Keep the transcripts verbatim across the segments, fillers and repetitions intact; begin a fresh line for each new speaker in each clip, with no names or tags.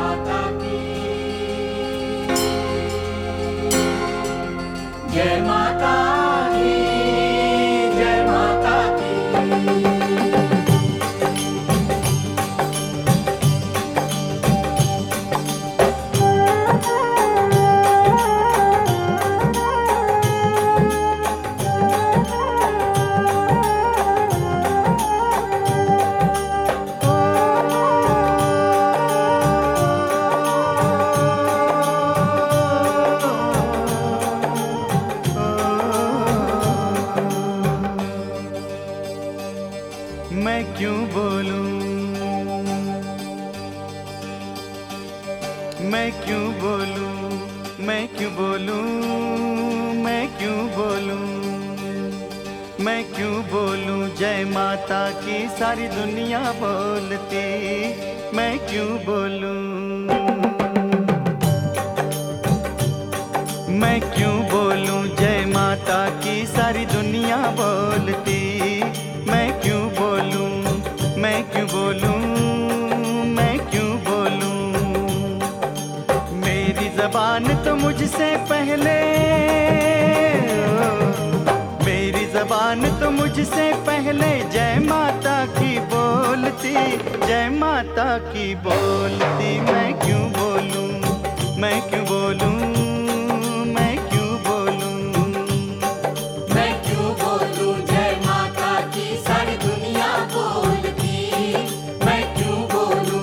माता की, जय माता की, जय माता की।
मैं क्यों बोलूं, मैं क्यों बोलूं, मैं क्यों बोलूं, मैं क्यों बोलूं, मैं क्यों बोलूं जय माता की सारी दुनिया बोलती, मैं क्यों बोलूं, मैं क्यों बोलूं जय माता की सारी दुनिया बोलती, मैं क्यों बोलूं, मैं क्यों बोलूं, मैं क्यों बोलूं। मेरी ज़बान तो मुझसे पहले, मेरी ज़बान तो मुझसे पहले जय माता की बोलती, जय माता की बोलती। मैं क्यों बोलूं, मैं क्यों बोलूं, मैं क्यों बोलूं,
मैं क्यों बोलूं जय माता की सारी दुनिया बोलती, मैं क्यों बोलूं।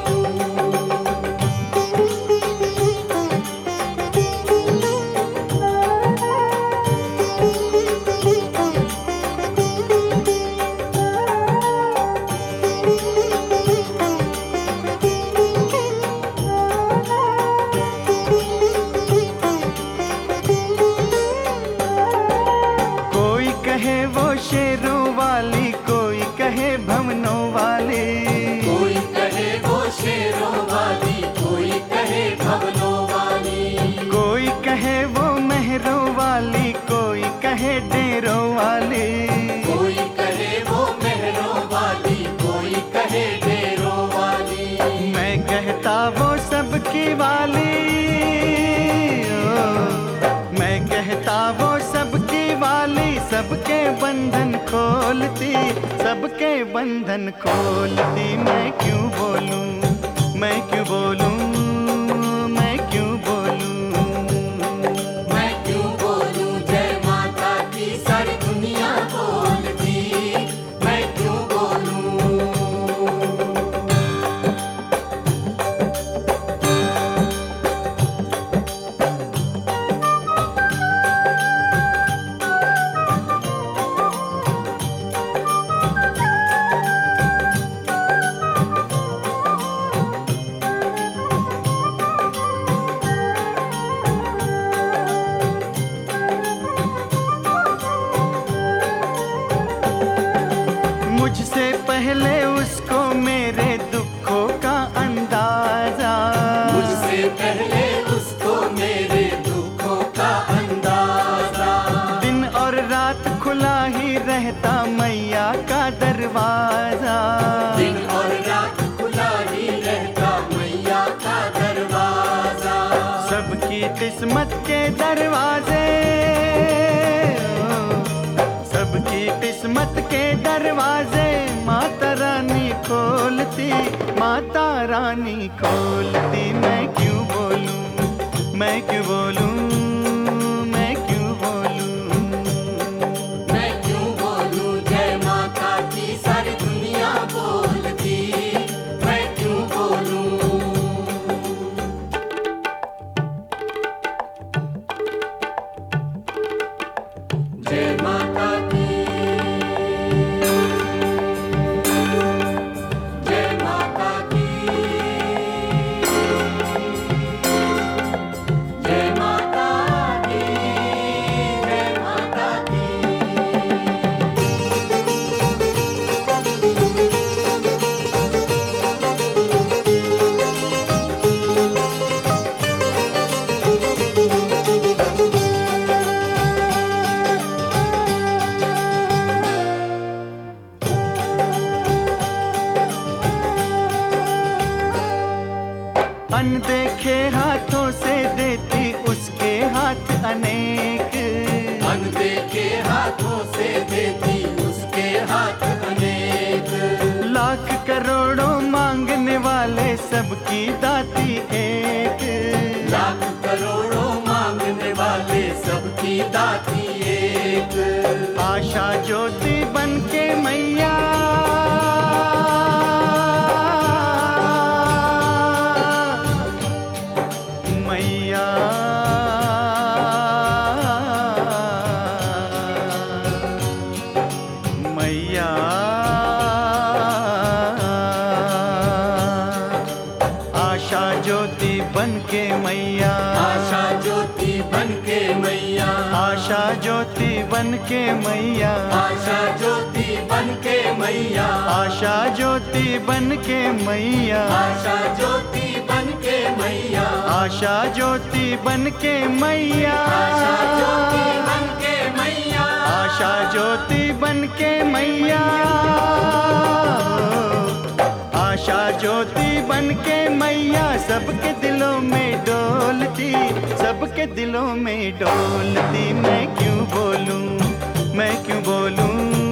कोई कहे वो शेरों वाली, कोई कहे भवनों वाली,
कोई कहे वो शेरों वाली, कोई कहे भवनों वाली,
कोई कहे वो मेहरों वाली, कोई कहे डेरों वाली,
कोई कहे वो मेहरों वाली, कोई कहे डेरों वाली।
मैं कहता वो सबकी वाली, ओ, मैं कहता वो सबकी वाली, सबके बंधन खोलती, सबके बंधन खोलती। मैं क्यों बोलूं, मैं क्यों बोलूं, मैं क्यों बोलूं,
मैं क्यों बोलूं जय माता की सारी दुनिया बोलती, मैं क्यों बोलूं।
मुझसे पहले उसको मेरे दुखों का अंदाजा,
मुझसे पहले उसको मेरे दुखों का अंदाजा,
दिन और रात खुला ही रहता मैया का दरवाजा,
दिन और रात खुला ही रहता मैया का दरवाजा।
सबकी किस्मत के दरवाजे, ओ, सबकी किस्मत के दरवाजे माता रानी खोलती, माता रानी खोलती। मैं क्यों बोलूं, मैं क्यों बोलूं, मैं क्यों बोलूं,
मैं क्यों बोलूं जय माता की सारी दुनिया बोलती, मैं क्यों बोलूं। जय माता की, जय माता की,
अनदेखे हाथों से देती उसके हाथ अनेक,
अनदेखे हाथों से देती उसके हाथ अनेक।
लाख करोड़ों मांगने वाले सबकी दाती एक,
लाख करोड़ों मांगने वाले सबकी दाती एक।
आशा ज्योति बन के मैया मैया मैया आशा ज्योति बन के मैया,
आशा ज्योति बन के मैया,
आशा ज्योति बन के मैया,
आशा ज्योति बन के मैया,
आशा ज्योति बन के मैया,
आशा ज्योति बन के मैया,
आशा ज्योति बन के मैया,
आशा ज्योति बन के मैया,
आशा ज्योति बन के मैया, आशा ज्योति बन के मैया सबके दिलों में डोलती, सबके दिलों में डोलती। मैं क्यों बोलूं, मैं क्यों बोलूं,